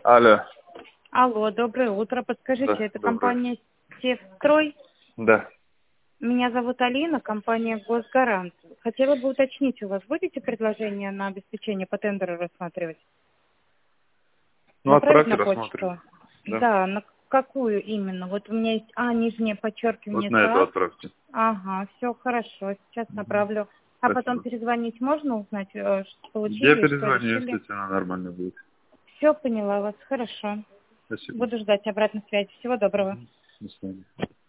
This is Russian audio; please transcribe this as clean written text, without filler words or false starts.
Алло. Алло, доброе утро. Подскажите, Да, это доброе. компания «Севстрой»? Да. Меня зовут Алина, компания «Госгарант». Хотела бы уточнить, у вас будете предложение на обеспечение по тендеру рассматривать? Ну, Направить отправьте, на рассмотрим. почту? Да. Да, на какую именно? Вот у меня есть нижнее Вот подчеркивание на эту СА. отправьте. Ага, все хорошо, сейчас направлю. А потом Спасибо. перезвонить можно узнать, что Я получили, что перезвоню, решили? если она нормально будет. Все, поняла вас, хорошо. Спасибо. Буду ждать обратной связи. Всего доброго. До свидания.